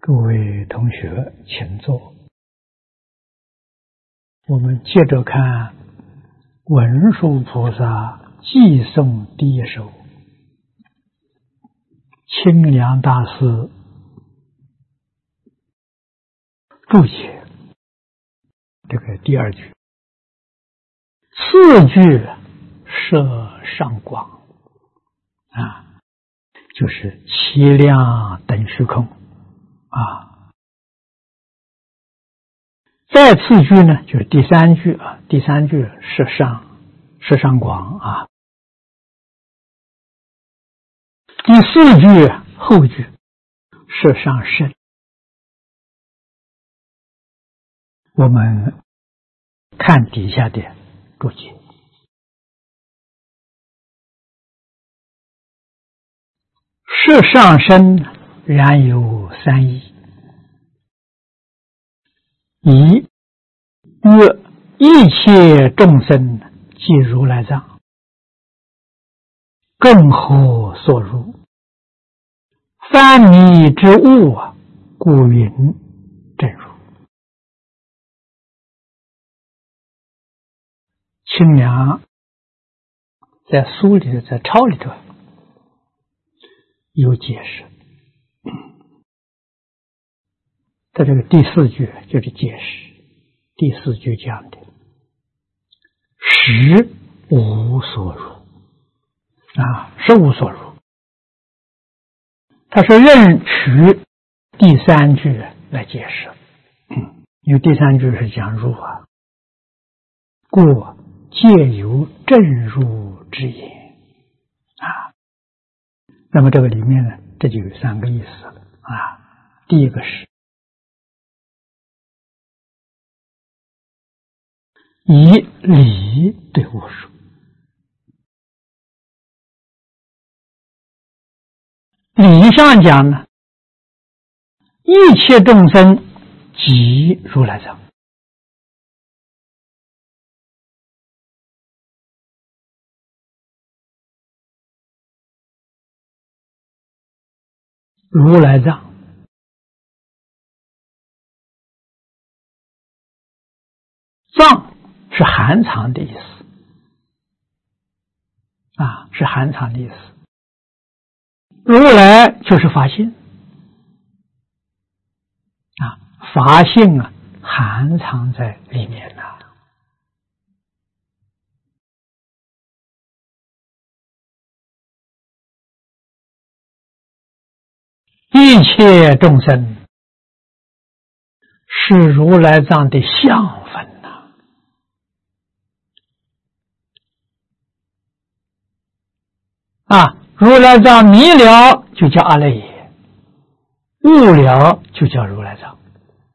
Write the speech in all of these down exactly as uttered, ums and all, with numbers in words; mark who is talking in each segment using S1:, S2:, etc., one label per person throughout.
S1: 各位同学，请坐。我们接着看文殊菩萨寄颂第一首，清凉大师注解这个第二句。次句摄上广啊，就是其量等虚空啊。再次句呢，就是第三句啊，第三句摄上摄上广啊。第四句后句摄上甚。我们看底下的注解。摄上身然有三义：一曰一切众生即如来藏，更何所入？翻迷之物啊，故云正如。清凉在书里头，在抄里头有解释，在这个第四句就是解释。第四句讲的实无所入啊，实无所入。他说任取第三句来解释，因为第三句是讲入啊，故借由正入之言啊。那么这个里面呢，这就有三个意思了啊。第一个是以理对物说，理上讲呢，一切众生即如来藏。如来藏藏是含藏的意思啊，是含藏的意思。如来就是法性啊，法性啊含藏在里面呐、啊。一切众生是如来藏的相分呐、啊，啊，如来藏迷了就叫阿赖耶，悟了就叫如来藏，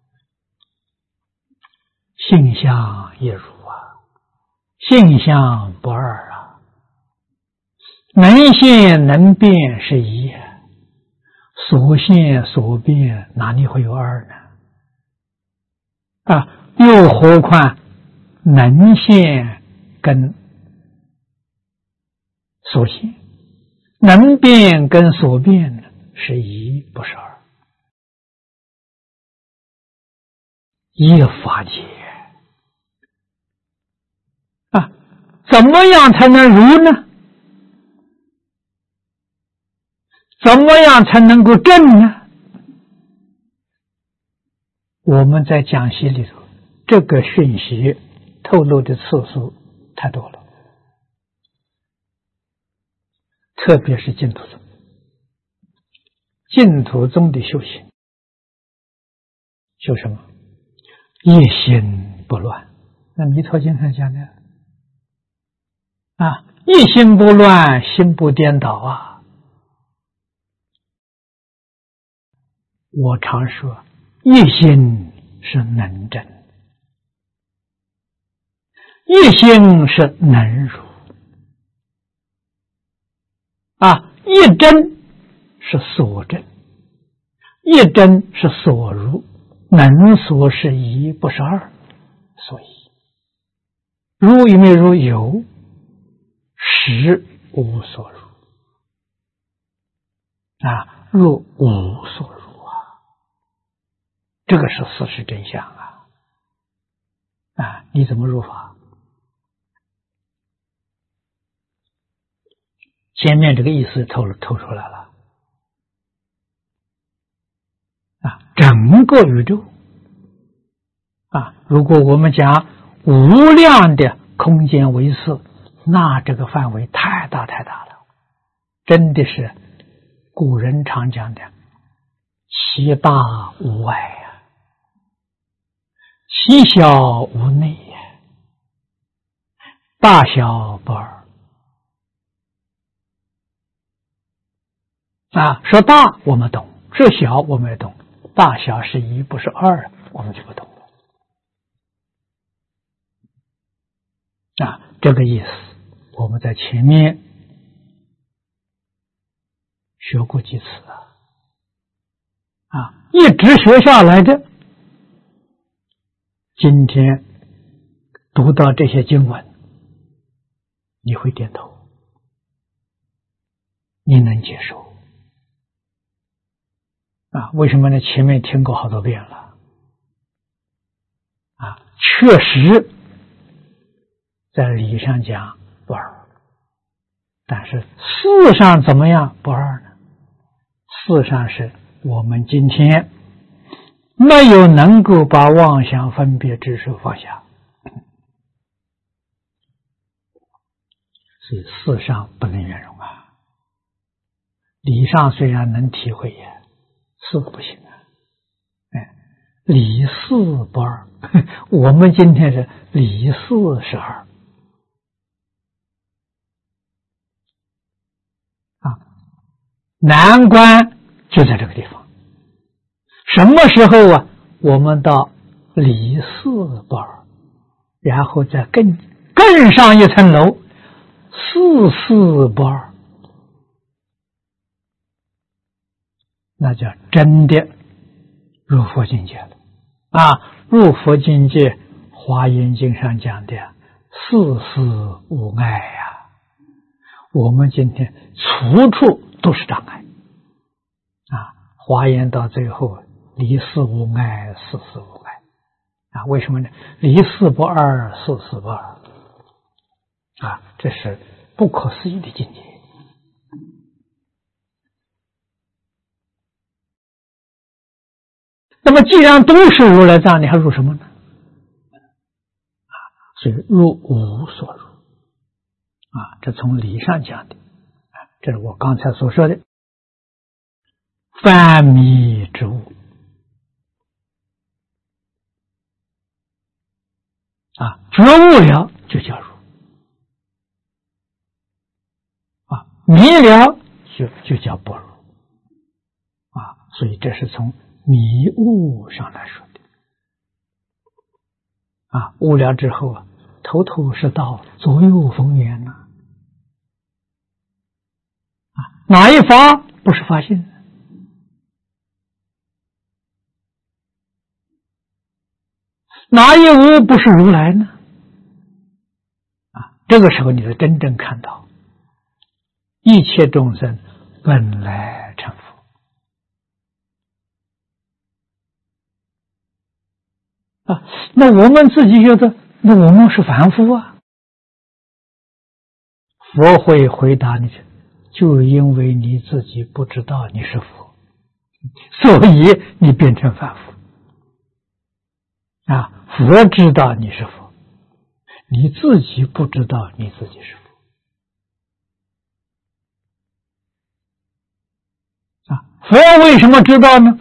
S1: 性相亦如啊，性相不二啊，能现能变是一，所现所变哪里会有二呢？啊，又何况能现跟所现，能变跟所变呢是一不是二，一法界啊，怎么样才能如呢？怎么样才能够正呢？我们在讲习里头，这个讯息透露的次数太多了，特别是净土宗。净土宗的修行，修什么？一心不乱。那弥陀经上讲的啊，一心不乱，心不颠倒啊。我常说，一心是能真，一心是能如啊，一真是所真，一真是所如，能所是一，不是二，所以如有没有如？有，实无所如啊，若无所如。 这个是事实真相啊！啊，你怎么入法？前面这个意思透透出来了啊，整个宇宙啊，如果我们讲无量的空间为四，那这个范围太大太大了，真的是古人常讲的其大无外呀，其小无内呀，大小不二啊。说大我们懂，说小我们也懂，大小是一不是二，我们就不懂啊。这个意思我们在前面学过几次啊，啊，一直学下来的。今天读到这些经文，你会点头，你能接受啊？为什么呢？前面听过好多遍了啊，确实在理上讲不二，但是事上怎么样不二呢？事上是我们今天没有能够把妄想分别执着放下，所以事上不能圆融啊。理上虽然能体会呀，事不行啊。哎，理事不二，我们今天是理事是二啊，难关就在这个地方。什么时候啊，我们到理事不二，然后再更更上一层楼，事事不二，那叫真的入佛境界了啊！入佛境界，华严经上讲的事事无碍呀，我们今天处处都是障碍啊！华严到最后离事无碍，事事无碍啊！为什么呢？离事不二，事事不二啊！这是不可思议的境界。那么既然都是如来藏，你还入什么呢？啊，所以入无所入啊！这从理上讲的啊，这是我刚才所说的泛迷之物啊，觉悟了就叫入啊，迷了就就叫不入啊，所以这是从迷悟上来说的啊，悟了之后啊，头头是道，左右逢源呐啊，哪一法不是法性？哪一无不是如来呢？啊，这个时候你就真正看到一切众生本来成佛啊。那我们自己觉得，那我们是凡夫啊。佛会回答你，就因为你自己不知道你是佛，所以你变成凡夫啊。佛知道你是佛，你自己不知道你自己是佛啊。佛为什么知道呢？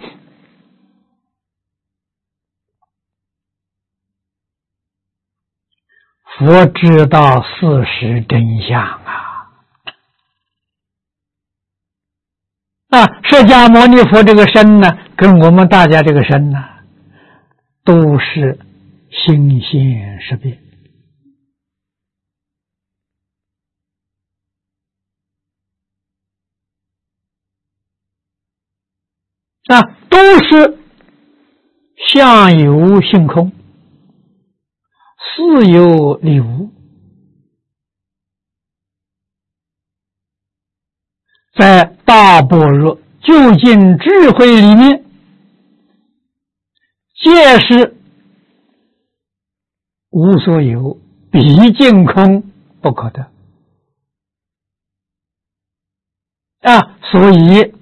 S1: 佛知道事实真相啊！啊，释迦牟尼佛这个身呢，跟我们大家这个身呢，都是心现识变啊，都是相由性空，事有理无，在大般若究竟智慧里面戒是无所有，毕竟空，不可得啊。所以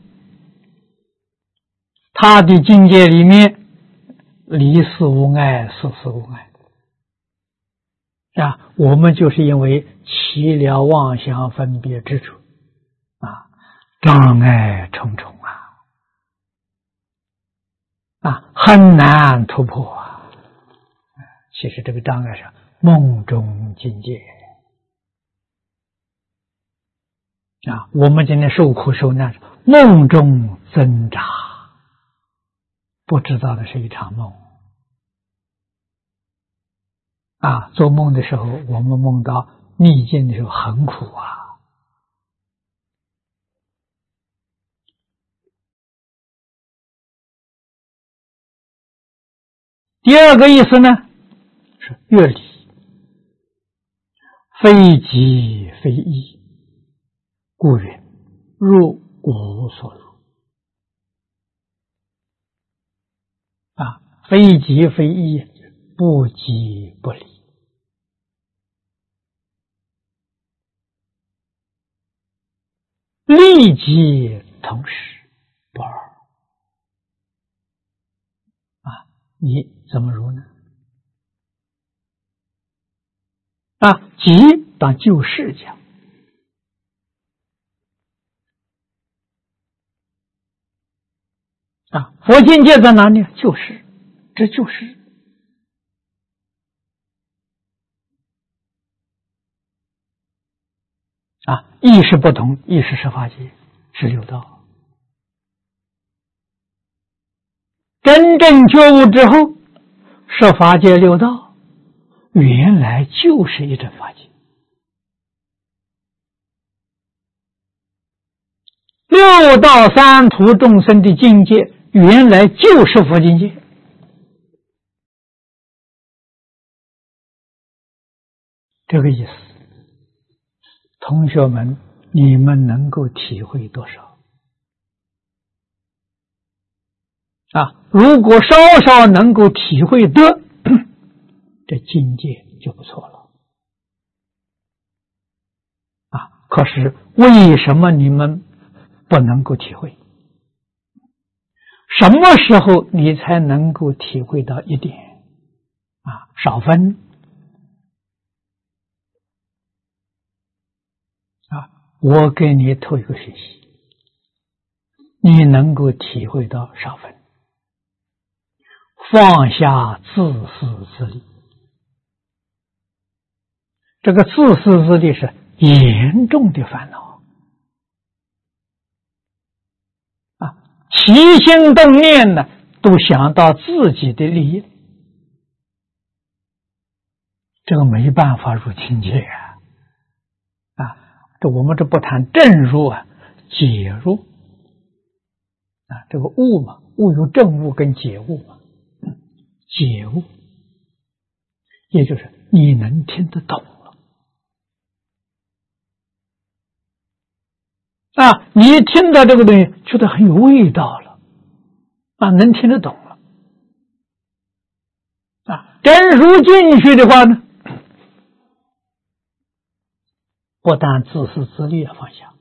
S1: 他的境界里面，离事无碍，事事无碍啊。我们就是因为起了妄想分别之处啊，障碍重重啊，啊，很难突破啊。其实这个障碍是梦中境界啊，我们今天受苦受难，梦中挣扎，不知道的是一场梦啊。做梦的时候，我们梦到逆境的时候很苦啊。第二个意思呢，是乐理，非即非异，故云入无所入啊，非即非异，不即不离。立即同时不二啊，你怎么如呢？啊，即当就事讲啊，佛境界在哪里？就是这就是啊，意识不同，意识是法界，是六道。真正觉悟之后，是法界六道，原来就是一真法界。六道三途众生的境界，原来就是佛境界。这个意思，同学们，你们能够体会多少啊？如果稍稍能够体会得，这境界就不错了啊。可是为什么你们不能够体会？什么时候你才能够体会到一点啊？少分啊！我给你透一个讯息，你能够体会到少分，放下自私自利。这个自私自利是严重的烦恼啊！起心动念呢，都想到自己的利益，这个没办法入境界啊！啊，这我们这不谈正入啊，解入啊，这个悟嘛，悟有正悟跟解悟嘛，解悟也就是你能听得懂了啊，你听到这个东西觉得很有味道了啊，能听得懂了啊，真入进去的话呢，不但自私自利要放下，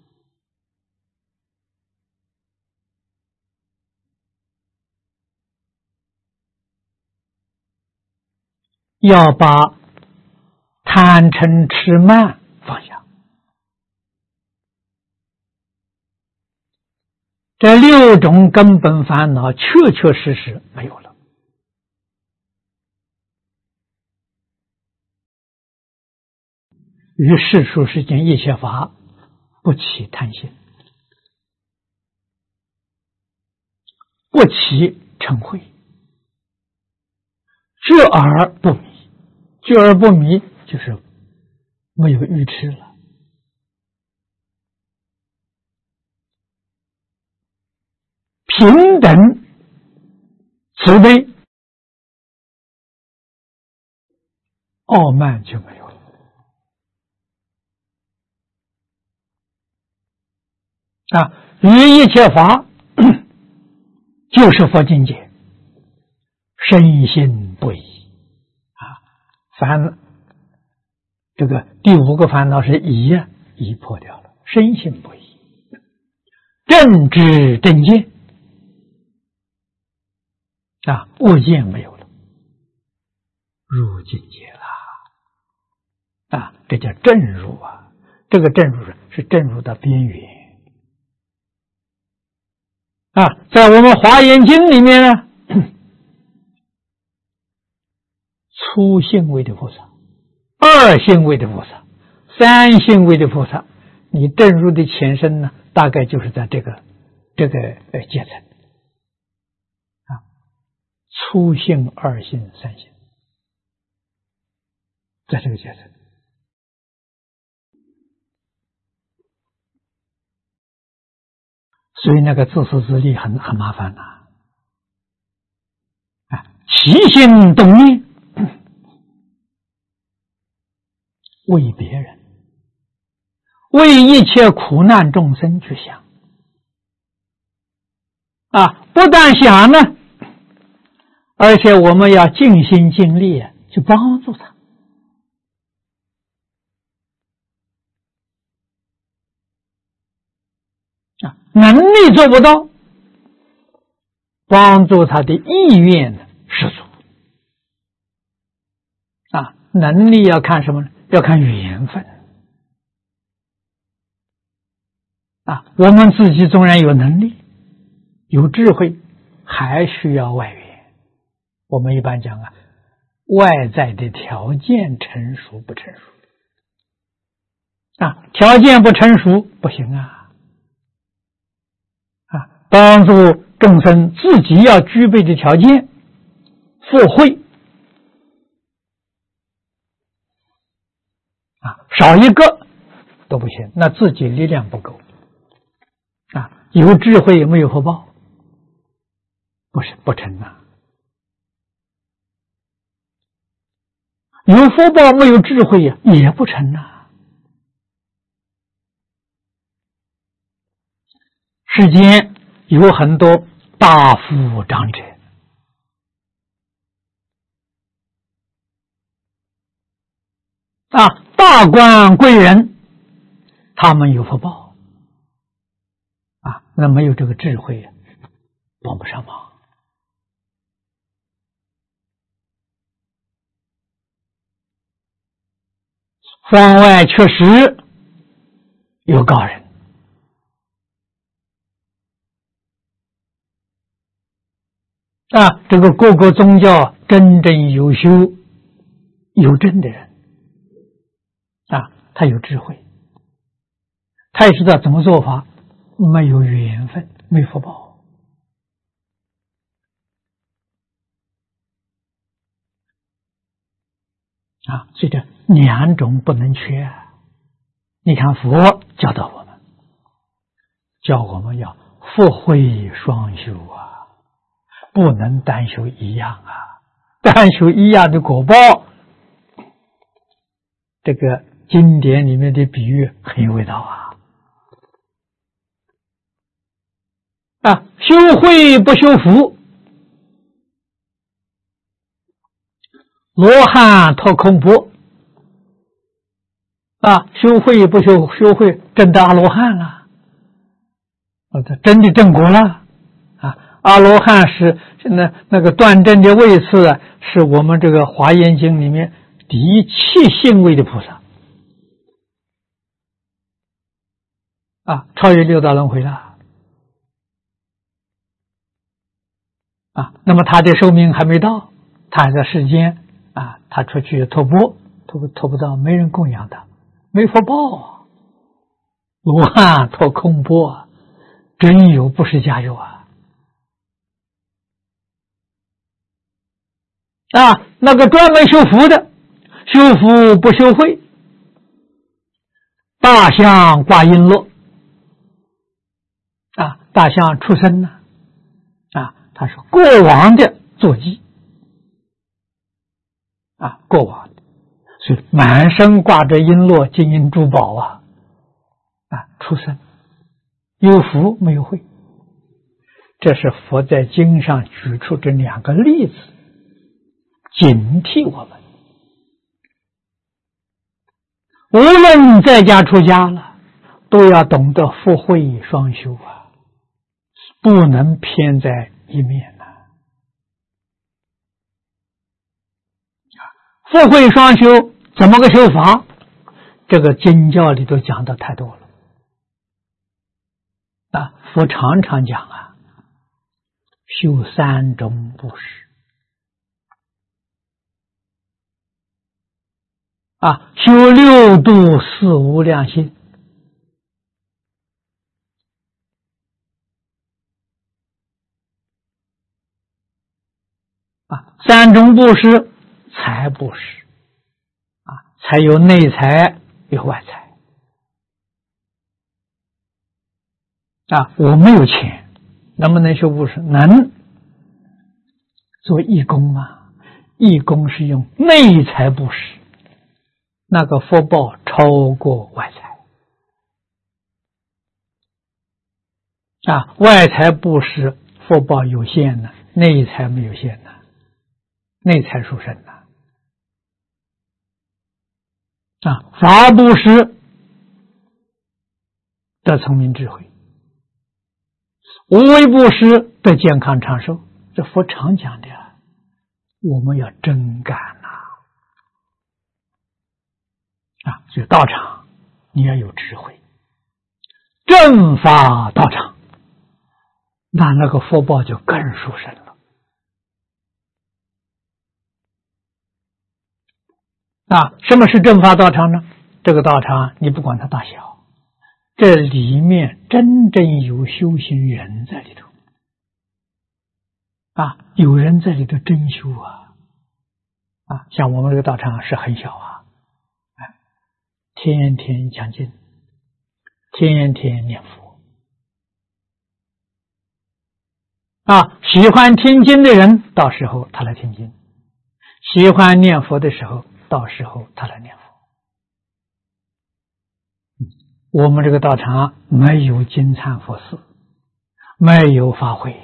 S1: 要把贪嗔痴慢放下，这六种根本烦恼确确实实没有了。于世俗世间一切法不起贪心，不起嗔恚，知而不迷，知而不迷就是没有愚痴了。平等慈悲，傲慢就没有了啊！于一切法就是佛境界， 身心不一啊。烦这个第五个烦恼是疑啊，疑破掉了，身心不一，正知正见啊，恶见没有了，入境界了啊，这叫正入啊。这个正入是是正入的边缘啊。在我们华严经里面呢，初性位的菩萨、二性位的菩萨、三性位的菩萨，你正入的前身呢，大概就是在这个这个呃阶层啊，初性、二性、三性，在这个阶层。所以那个自私自利很很麻烦呐、啊，啊，起心动念为别人，为一切苦难众生去想啊，不但想呢，而且我们要尽心尽力去帮助他。啊，能力做不到，帮助他的意愿十足。啊，能力要看什么呢？要看缘分。啊，我们自己纵然有能力、有智慧，还需要外援。我们一般讲啊，外在的条件成熟不成熟？啊，条件不成熟不行啊。帮助众生自己要具备的条件，富慧啊，少一个都不行，那自己力量不够啊。有智慧有没有福报？不是不成啊。有福报没有智慧呀，也不成啊。世间有很多大富长者啊，大官贵人，他们有福报啊，那没有这个智慧，帮不上忙。方外确实有高人啊，这个各个宗教真正有修有正的人啊，他有智慧，他也知道怎么做法，没有缘分，没福报啊，所以这两种不能缺。你看佛教导我们，教我们要福慧双修啊。不能单修一样啊，单修一样的果报，这个经典里面的比喻很有味道啊！啊，修慧不修福，罗汉托空钵啊，修慧不修修慧，真的阿罗汉了，啊，真的正果了啊！阿罗汉是那那个断正的位次啊，是我们这个华严经里面第七性位的菩萨啊，超越六道轮回了啊。那么他的寿命还没到，他还在世间啊，他出去托钵，托托不到，没人供养他，没福报。罗汉托空钵，真有不是假有啊！啊，那个专门修福的，修福不修慧，大象挂璎珞啊，大象出生呢啊，他是过往的坐骑啊，过往的，所以满身挂着璎珞、金银珠宝啊啊，出生有福没有慧，这是佛在经上举出这两个例子警惕我们。无论在家出家了，都要懂得福慧双修啊，不能偏在一面呐、啊。福慧双修怎么个修法？这个经教里头讲的太多了啊！佛常常讲啊，修三种布施啊，修六度四无量心啊，三种布施，财布施啊，才有内财有外财啊。我没有钱，能不能修布施？能。做义工啊，义工是用内财布施，那个福报超过外财啊。外财布施福报有限呢，内财没有限呢，内财殊胜呢啊。法布施得聪明智慧，无为布施得健康长寿，这佛常讲的，我们要真干呐！啊，所以道场你要有智慧，正法道场，那那个福报就更殊胜了。啊，什么是正法道场呢？这个道场你不管它大小，这里面真正有修行人在里头。啊，有人在里头真修啊！啊，像我们这个道场是很小啊，哎，天天讲经，天天念佛。啊，喜欢听经的人，到时候他来听经；喜欢念佛的时候，到时候他来念佛。我们这个道场没有金忏佛寺，没有法会。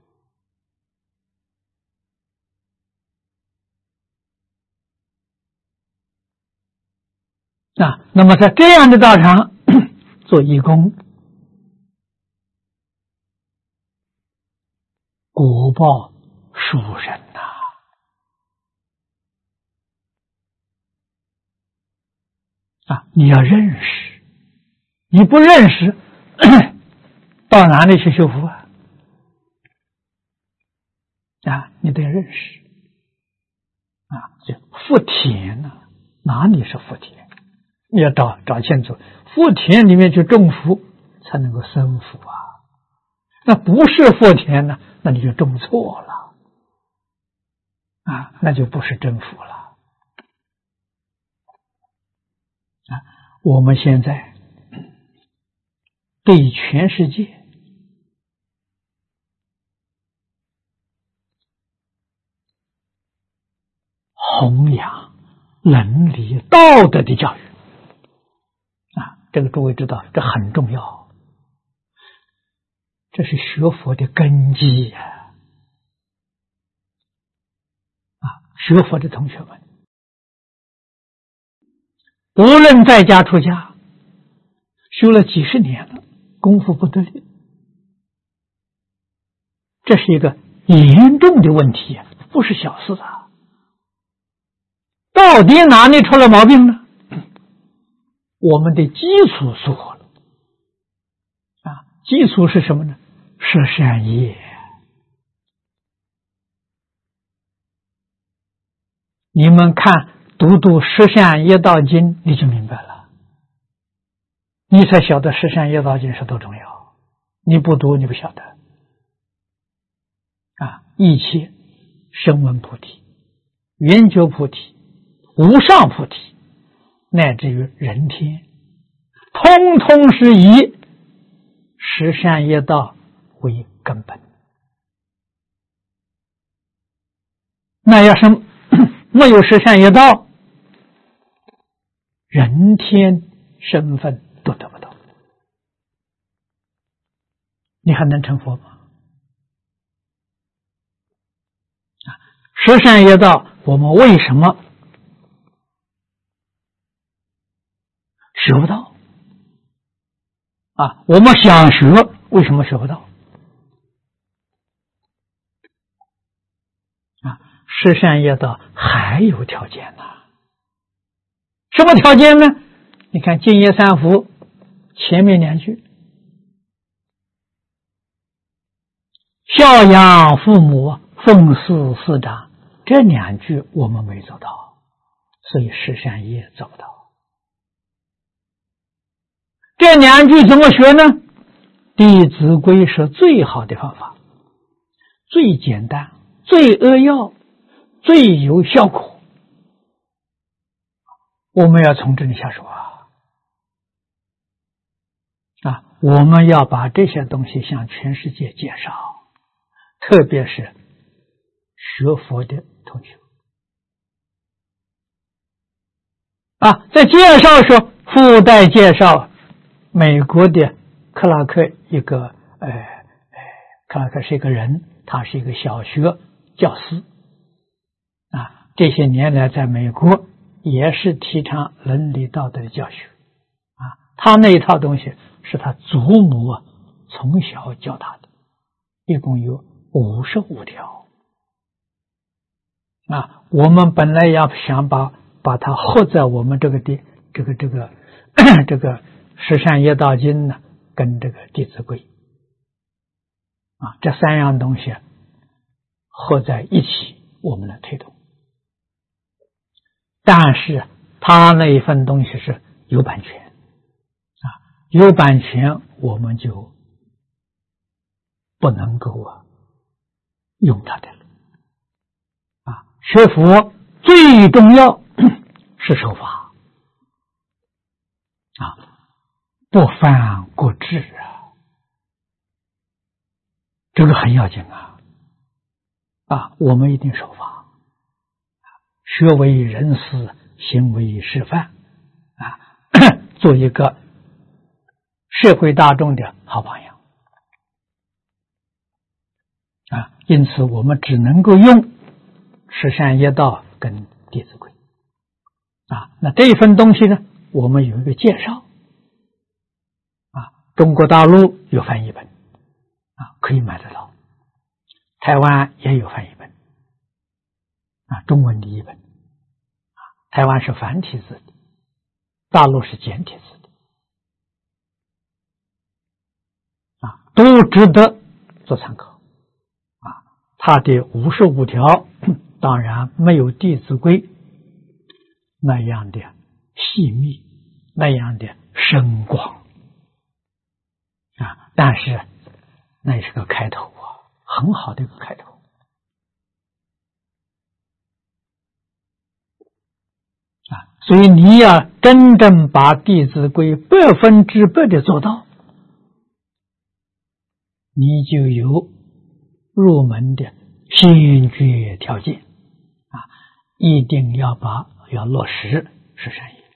S1: 啊，那么在这样的道场做义工，果报殊胜呐！啊，你要认识，你不认识，到哪里去修福啊？啊，你得认识啊，这福田呐、啊，哪里是福田？你要找找清楚，福田里面去种福，才能够生福啊。那不是福田呢，那你就种错了啊，那就不是真福了啊。我们现在对全世界弘扬伦理道德的教育啊，这个诸位知道，这很重要，这是学佛的根基呀！啊，学佛的同学们，无论在家出家，修了几十年了，功夫不得力，这是一个严重的问题，不是小事啊！到底哪里出了毛病呢？我们的基础错了啊！基础是什么呢？是善业。你们看读读十善业道经，你就明白了，你才晓得十善业道经是多重要。你不读，你不晓得啊！一切声闻菩提、圆觉菩提、无上菩提，乃至于人天，通通是以十善业道为根本。那要是没有十善业道，人天身份都得不到，你还能成佛吗？十善业道我们为什么学不到啊？我们想学，为什么学不到啊？十善业道还有条件呢。什么条件呢？你看净业三福前面两句，孝养父母，奉事师长，这两句我们没做到，所以十善业做不到。这两句怎么学呢？弟子规是最好的方法，最简单，最扼要，最有效果。我们要从这里下手啊！啊，我们要把这些东西向全世界介绍，特别是学佛的同学啊，在介绍时附带介绍美国的克拉克一个呃呃，克拉克是一个人，他是一个小学教师啊，这些年来在美国也是提倡伦理道德的教学啊，他那一套东西是他祖母啊从小教他的，一共有五十五条啊。我们本来要想把把它合在我们这个的这个这个这个十善业道经呢，跟这个弟子规啊这三样东西合在一起，我们来推动。但是他那一份东西是有版权啊，有版权我们就不能够啊用它的了啊。学佛最重要是守法啊，不犯国制啊，这个很要紧啊啊，我们一定守法。学为人师，行为示范啊，做一个社会大众的好榜样啊。因此我们只能够用十善业道跟弟子规啊。那这一份东西呢，我们有一个介绍啊，中国大陆有翻译本啊，可以买得到，台湾也有翻译本啊，中文的译本啊，台湾是繁体字的，大陆是简体字的啊，都值得做参考啊。它的五十五条当然没有《弟子规》那样的细密，那样的深广啊，但是那是个开头啊，很好的一个开头。啊，所以你要真正把《弟子规》百分之百的做到，你就有入门的先决条件啊！一定要把要落实十善业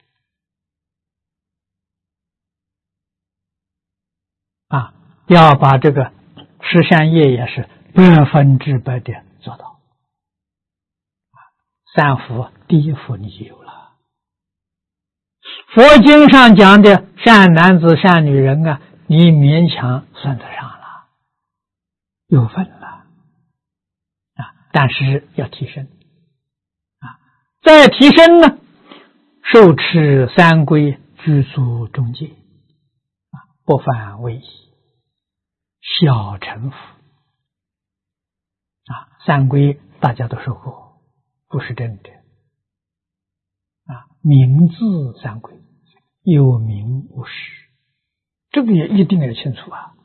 S1: 啊，要把这个十善业也是百分之百的做到啊！三福第一福你就有了。佛经上讲的善男子善女人啊，你勉强算得上了，有份了啊！但是要提升啊，再提升呢，受持三规，具足中戒啊，不犯违仪，小乘福啊。三规大家都说过，不是真的啊，名字三规，有名无实，这个也一定要清楚啊！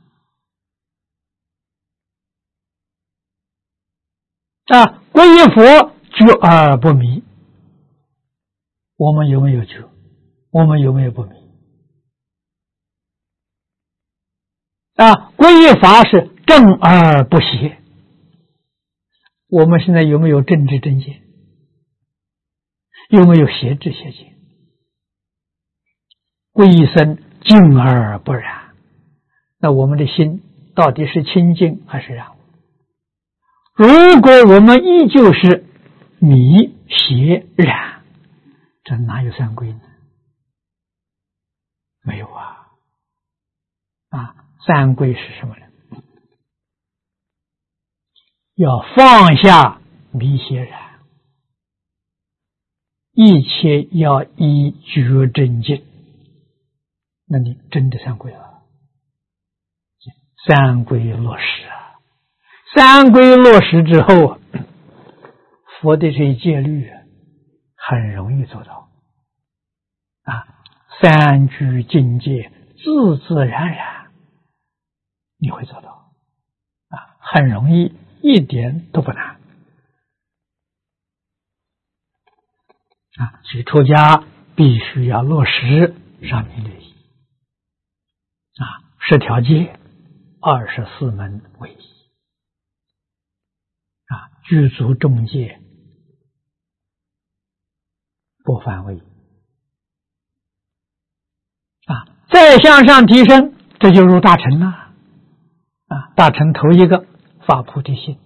S1: 啊，皈依佛，觉而不迷，我们有没有觉？我们有没有不迷？啊，皈依法是正而不邪，我们现在有没有正知正见？有没有邪知邪见？皈依僧，净而不染，那我们的心到底是清净还是染污？如果我们依旧是迷邪染，这哪有三归呢？没有啊！啊，三归是什么呢？要放下迷邪染，一切要依觉真境，那你真的三归了。三归落实啊！三归落实之后，佛的这一戒律很容易做到啊！三居境界自自然然，你会做到啊，很容易，一点都不难啊！所以出家必须要落实上面律仪啊，十条戒、二十四门为一啊，具足众戒不犯为一啊，再向上提升，这就入大乘了啊！大乘头一个发菩提心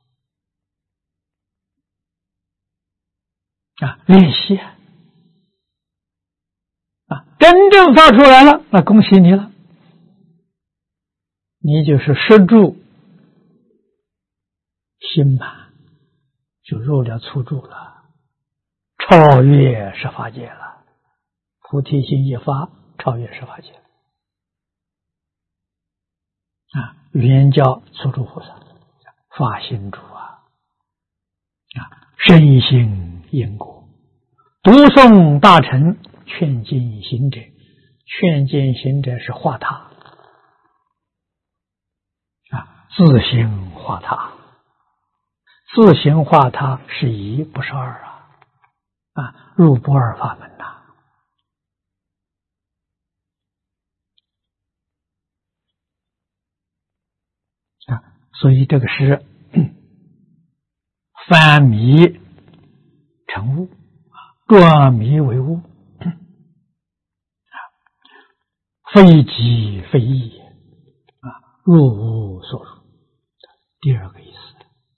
S1: 啊，练习啊，真正发出来了，那恭喜你了，你就是摄住心满，就入了粗住了，超越十法界了。菩提心一发，超越十法界啊！原教粗住菩萨发心住啊啊，深信因果，读诵大乘劝进行者，劝进行者是化他啊，自行化他，自行化他是一不是二啊啊，入不二法门呐、啊。啊，所以这个是翻迷成悟，转迷为悟，非即非异啊，入无所入。第二个意思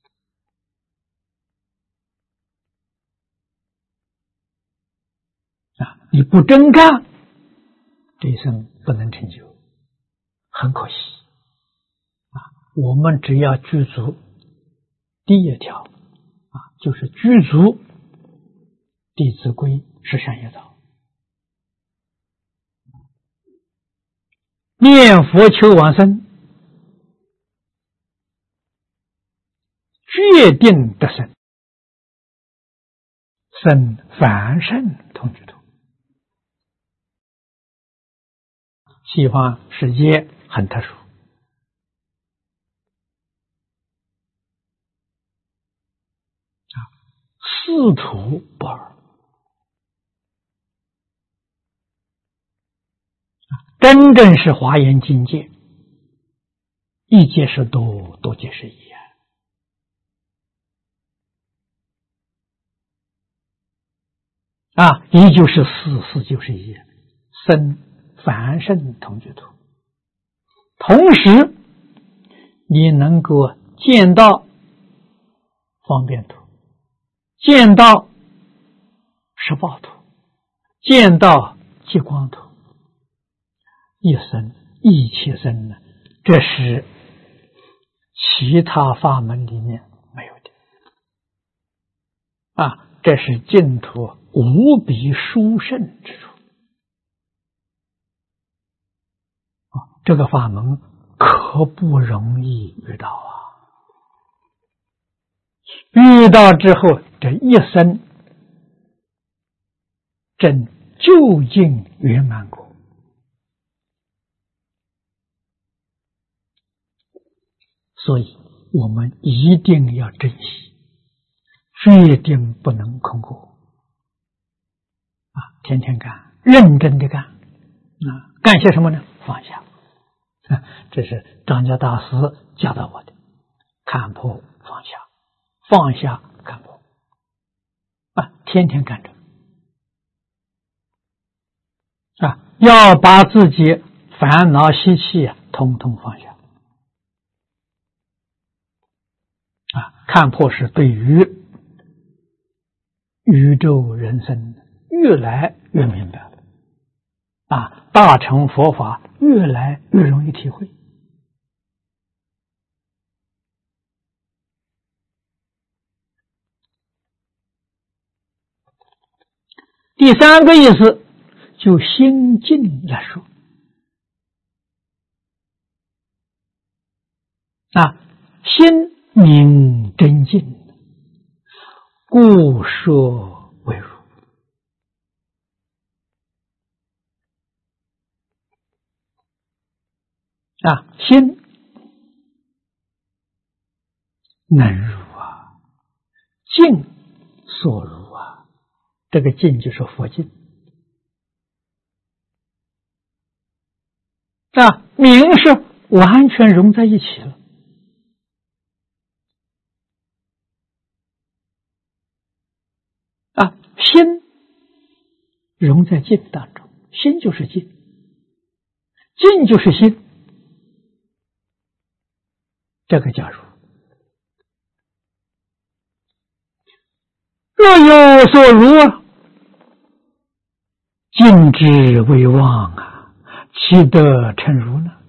S1: 啊，你不真干，这一生不能成就，很可惜。我们只要具足第一条啊，就是具足弟子规十善业道，念佛求往生，决定得生，生凡圣同居土。西方世界很特殊。四土不二，真正是华严境界，一界是多，多界是一啊，一就是四，四就是一，生凡圣同居土。同时，你能够见到方便土，见到十报土，见到极光土，一生一切生呢，这是其他法门里面没有的啊！这是净土无比殊胜之处啊！这个法门可不容易遇到啊！遇到之后，这一生真究竟圆满果。所以我们一定要珍惜，决定不能空过啊！天天干，认真的干啊！干些什么呢？放下啊！这是张家大师教导我的，看破放下，放下看破啊！天天干着啊！要把自己烦恼习气啊，统统放下啊！看破是对于宇宙人生越来越明白了，啊，大乘佛法越来越容易体会。第三个意思，就心境来说，啊，心明真净，故说为如。啊，心能如啊，境所如啊，这个境就是佛境。啊，明是完全融在一起了。啊，心融在境当中，心就是境，境就是心，这个叫如。若有所如啊，境之为妄啊，其得成如呢？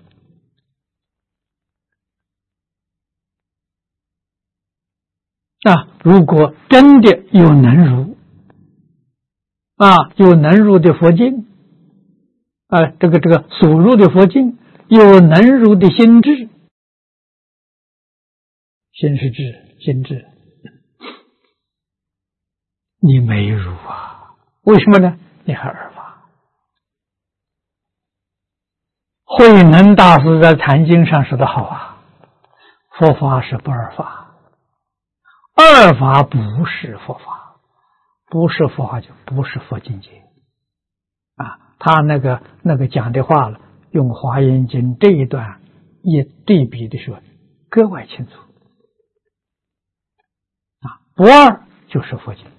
S1: 啊，如果真的有能如啊，有能如的佛境啊，这个这个所入的佛境，有能如的心智，心是智，心智，你没如啊？为什么呢？你还二法。慧能大师在《坛经》上说的好啊，佛法是不二法，二法不是佛法，不是佛法就不是佛境界啊。他那个那个讲的话了，用《华严经》这一段一对比的时候，格外清楚啊。不二就是佛境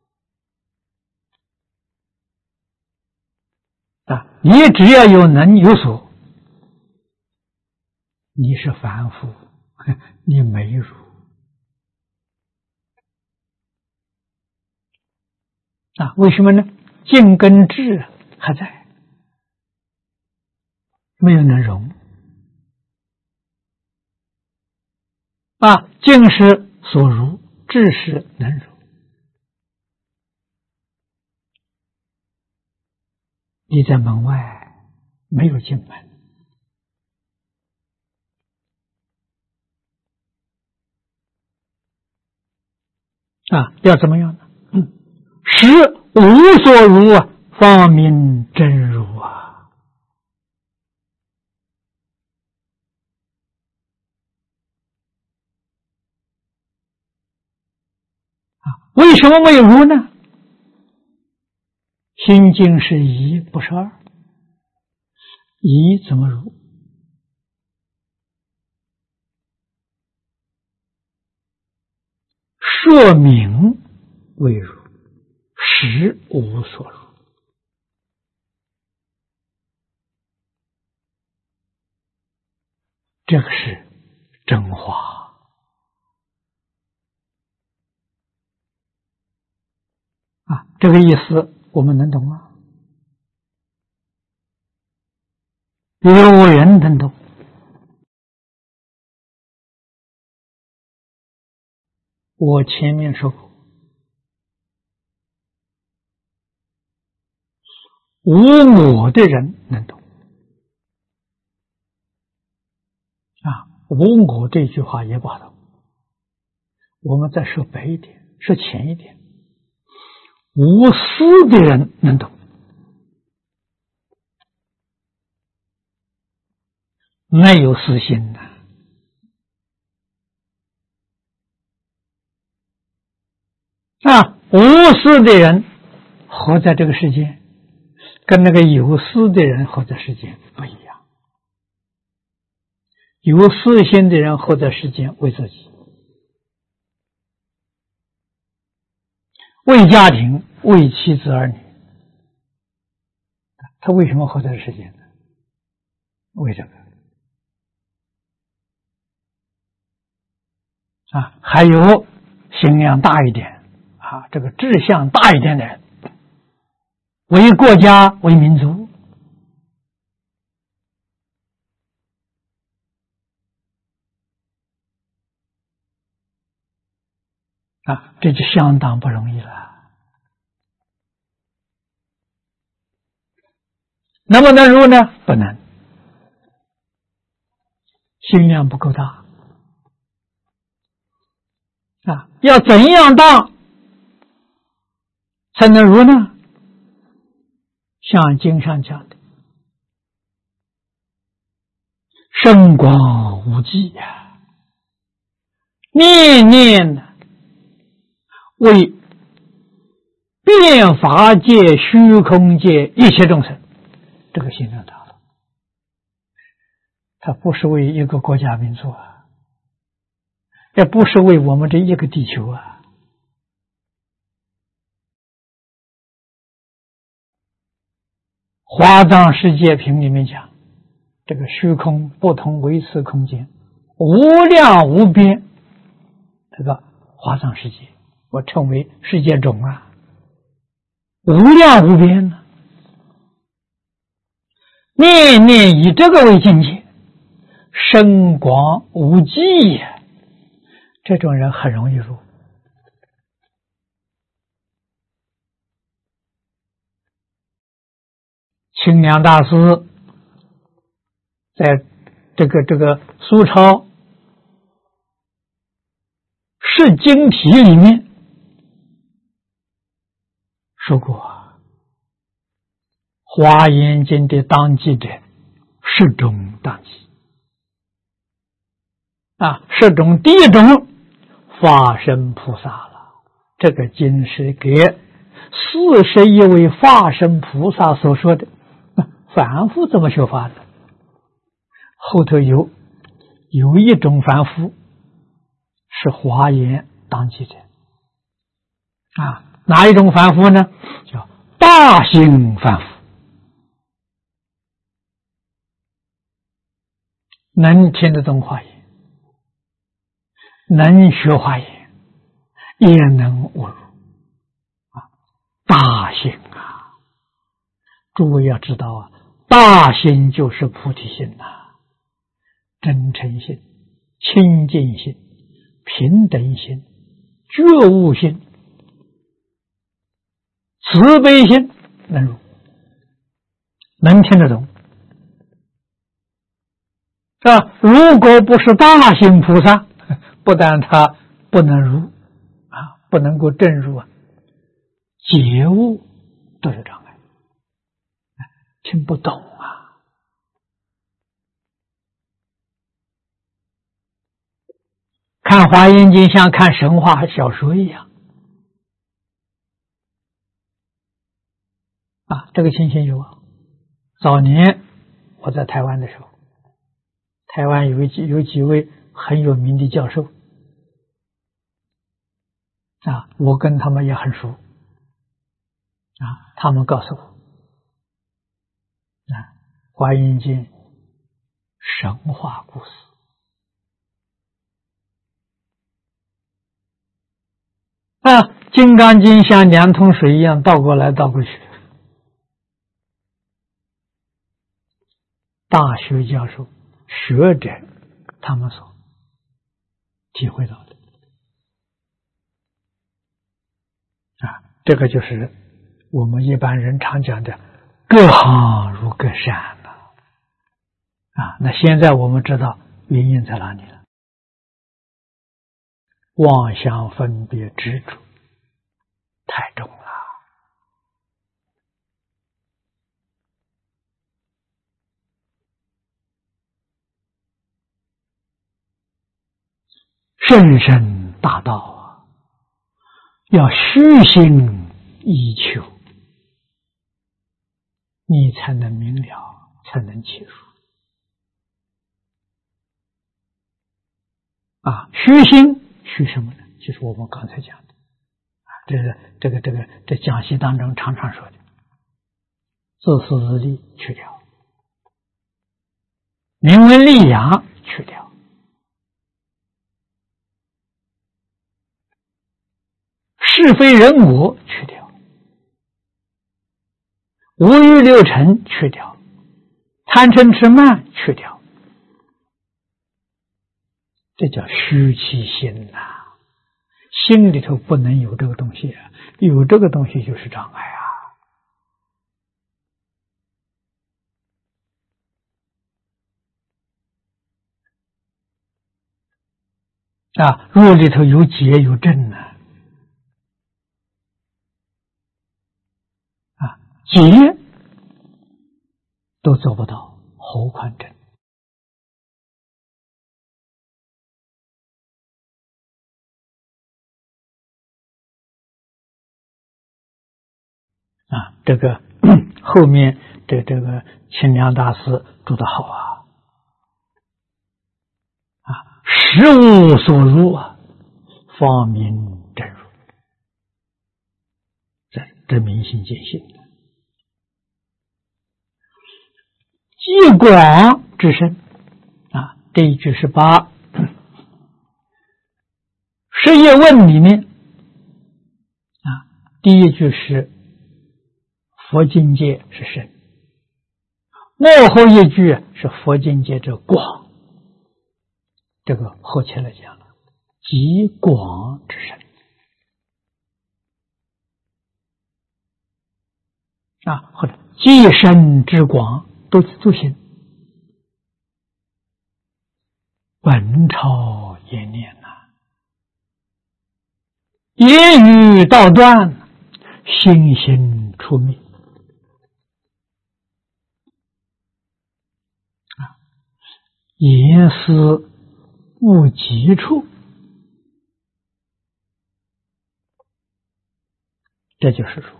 S1: 啊。你只要有能有所，你是凡夫，你没如啊。为什么呢？境跟智还在，没有能容啊。境是所如，智是能如。你在门外没有进门啊，要怎么样呢？嗯，实无所如啊，方名真如啊。啊，为什么没有如呢？心境是一，不是二，一怎么如？说明为如，实无所如。这个是真话啊！这个意思我们能懂吗？有人能懂。我前面说过，无我的人能懂啊。无我这句话也罢了，我们再说白一点，说浅一点，无私的人能懂，没有私心的啊。无私的人活在这个世界，跟那个有私的人活在世界不一样。有私心的人活在世间为自己，为家庭，为妻子儿女。他为什么活在世间呢？为这个啊。还有心量大一点啊， 啊，这个志向大一点的人，为国家为民族，啊，这就相当不容易了。能不能入呢？不能，心量不够大啊！要怎样大才能入呢？像经上讲的，圣光无际呀，念念为变法界、虚空界一切众生，这个心量大了。它不是为一个国家民族啊，也不是为我们这一个地球啊。华藏世界品里面讲，这个虚空不同维次空间，无量无边，这个华藏世界，我称为世界种啊，无量无边呢。念念以这个为境界，深广无际呀，这种人很容易入。清凉大师在这个这个苏超释经题里面说过，华严经的当机者，十种当机啊，十种第一种法身菩萨了。这个经是给四十一位法身菩萨所说的。凡夫怎么修法的？后头有有一种凡夫是华严当机者啊，哪一种凡夫呢？叫大行凡夫，能听得懂华严，能学华严，也能悟入啊，大行啊！诸位要知道啊，大心就是菩提心呐、啊，真诚心、清净心、平等心、觉悟心、慈悲心，能入，能听得懂，是吧？如果不是大行菩萨，不但他不能入啊，不能够证入啊，觉悟都有障碍，听不懂啊。看华严经像看神话小说一样啊，这个情形有啊。早年我在台湾的时候，台湾有几有几位很有名的教授啊，我跟他们也很熟啊，他们告诉我啊，华严经神话故事啊，金刚经像两桶水一样倒过来倒过去。大学教授、学者他们所体会到的啊，这个就是我们一般人常讲的各行如各山了啊。那现在我们知道原因在哪里了？妄想分别执着太重了。甚深大道啊，要虚心以求，你才能明了，才能切入啊。虚心虚什么呢？就是我们刚才讲的啊，这个这个这个这讲习当中常常说的，自私自利去掉，名闻利养去掉， 是非人我去掉，五欲六尘去掉，贪嗔痴慢去掉，这叫虚其心呐、啊。心里头不能有这个东西，有这个东西就是障碍啊！啊，若里头有结有正呢、啊，啊，结都做不到，何况正？啊，这个后面这这个清凉大师读得好啊！啊，实无所入啊，方明正入，这这明心见性的。既广之深啊，这一句是把十业问里面啊，第一句是佛境界是深，幕后一句是佛境界之广，这个合起来讲了，极广之深啊，或者极深之广，都都行。本超言念呐、啊，言语道断，心心出灭。言思无极处，这就是说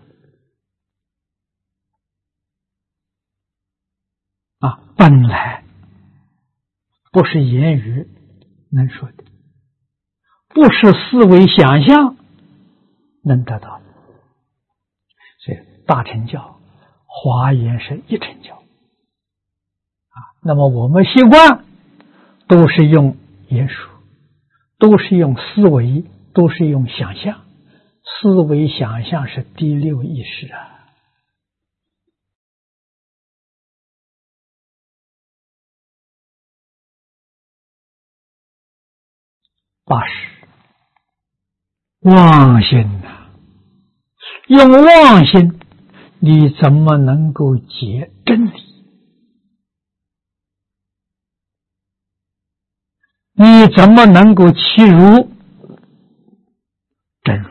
S1: 啊，本来不是言语能说的，不是思维想象能得到的。所以大乘教华严是一乘教啊，那么我们习惯都是用言说，都是用思维，都是用想象。思维想象是第六意识啊。八十妄心呐、啊，用妄心，你怎么能够解真理？你怎么能够契入真如？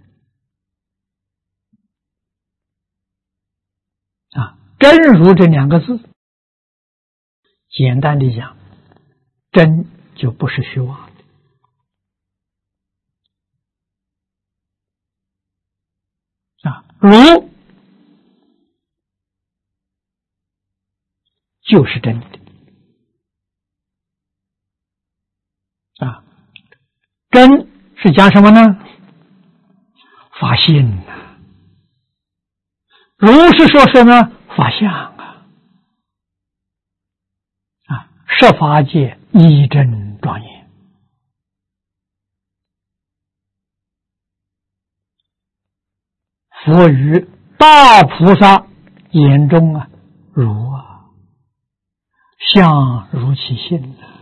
S1: 啊，真如这两个字，简单的讲，真就不是虚妄的，啊，如就是真的，啊，真是讲什么呢？法性啊，如是说什么？法相啊，啊，十法界一真庄严。佛于大菩萨眼中啊，如啊，相如其性啊，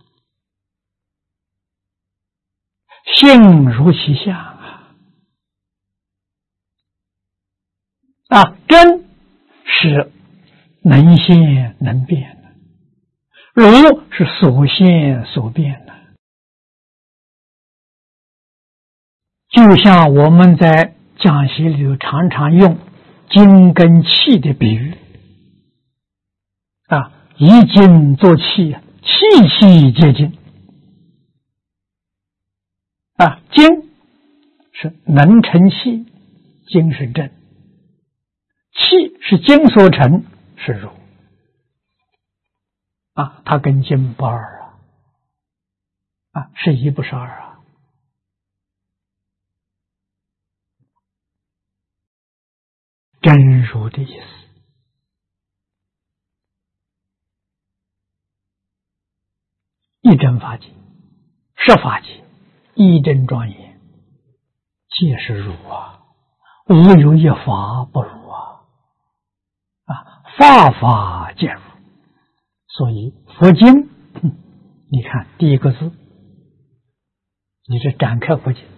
S1: 性如其相啊，啊，真是能现能变的，如是所现所变的。就像我们在讲习里头常常用金跟气的比喻啊，以金做气，气气皆金啊，金是能成气，金是真，气是金所成，是如啊，它跟金不二啊，啊，是一不是二啊。真如的意思，一真法界，十法界，一真庄严， 皆是如啊，无有一法不如啊！啊，法法皆如。所以佛经，你看第一个字，你这展开佛经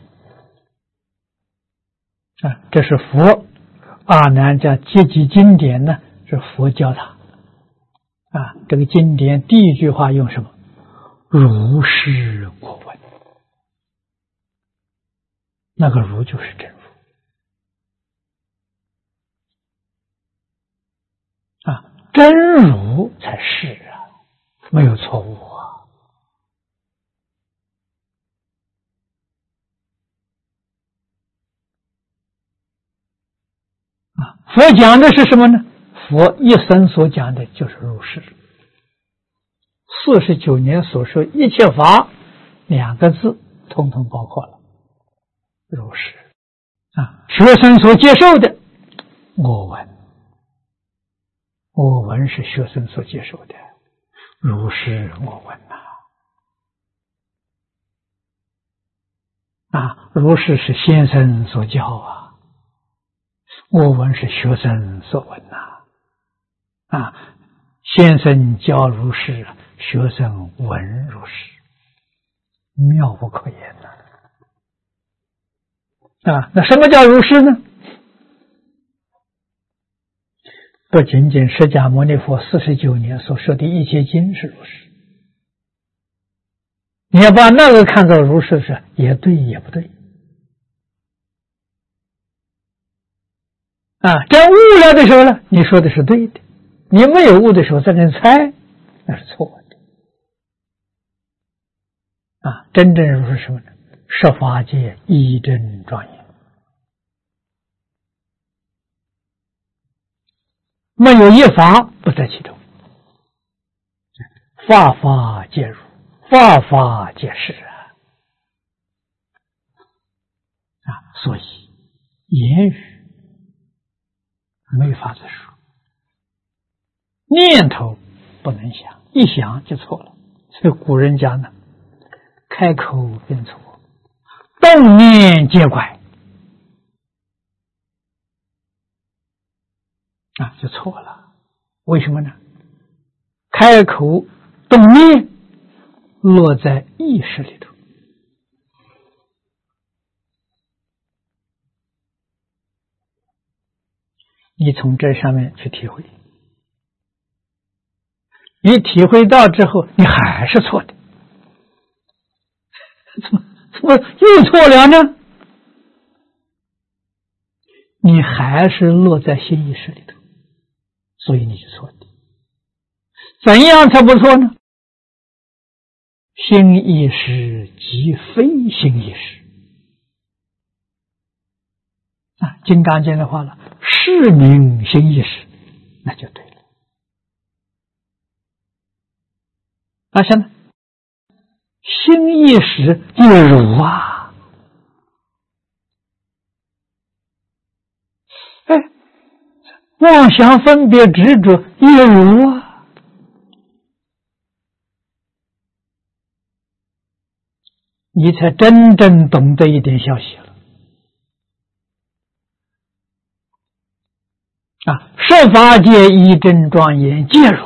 S1: 啊，这是佛阿难讲阶级经典呢，是佛教他啊。这个经典第一句话用什么？如是我闻。那个如就是真如啊，真如才是啊，没有错误啊。啊，佛讲的是什么呢？佛一生所讲的就是如是，四十九年所说一切法，两个字统统包括了如是啊。学生所接受的我闻，我闻是学生所接受的，如是我闻呐。啊，如是是先生所教啊，我闻是学生所闻呐。啊，先生教如是，学生闻如是，妙不可言呐。啊，那什么叫如是呢？不仅仅释迦牟尼佛四十九年所说的一切经是如是，你要把那个看作如是是也对也不对。啊，真悟了的时候呢，你说的是对的；你没有悟的时候在那猜，那是错的。啊，真正如是什么呢？十法界一真庄严，没有一法不在其中，法法皆如，法法皆是啊！啊，所以言语没法子说，念头不能想，一想就错了。所以古人讲呢，开口便错，动念皆怪。啊，就错了。为什么呢？开口动念落在意识里头，你从这上面去体会，你体会到之后，你还是错的，怎么怎么又错了呢？你还是落在心意识里头。所以你是错的。怎样才不错呢？心意识即非心意识啊，金刚经的话了，是名心意识，那就对了。那什么？心意识也如啊，哎。妄想分别执着也如啊，你才真正懂得一点消息了啊！十法界一真庄严皆如，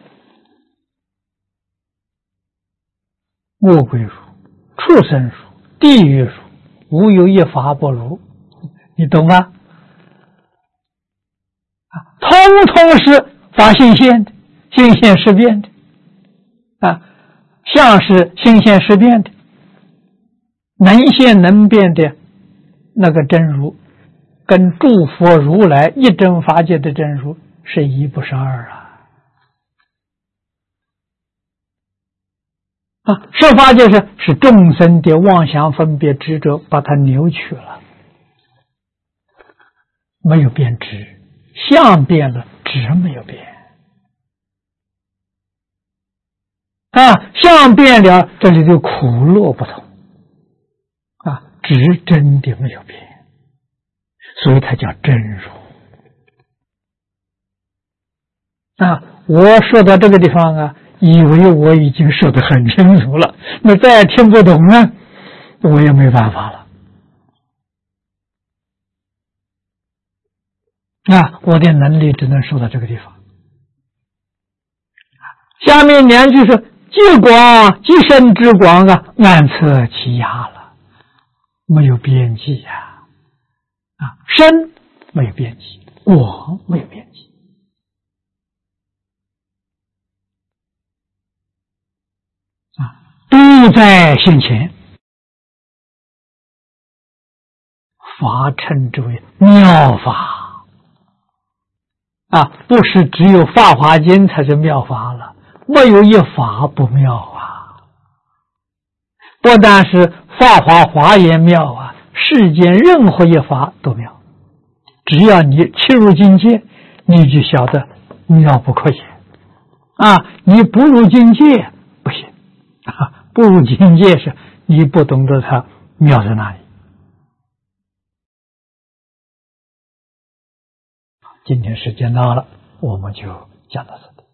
S1: 恶鬼如，畜生如，地狱如，无有一法不如，你懂吗？通通是法性现的，性现识变的啊，相是性现识变的，能现能变的那个真如，跟诸佛如来一真法界的真如是一不是二啊！啊，十法界是是众生的妄想分别执着把它扭曲了，没有变质。相变了，质没有变啊！相变了，这里就苦乐不同啊，质真的没有变，所以它叫真如啊！我说到这个地方啊，以为我已经说得很清楚了，那再听不懂呢，我也没办法了啊，我的能力只能说到这个地方。下面两句是极广极深之广啊，暗测其涯了，没有边际呀！啊，深没有边际，广没有边际。啊，都在现前，法称之为妙法啊，不是只有《法华经》才是妙法了，没有一法不妙啊！不但是《法华华严》妙啊，世间任何一法都妙，只要你切入境界，你就晓得妙不可言啊！你不入境界不行啊，不入境界是你不懂得它妙在哪里。今天时间到了，我们就讲到这里。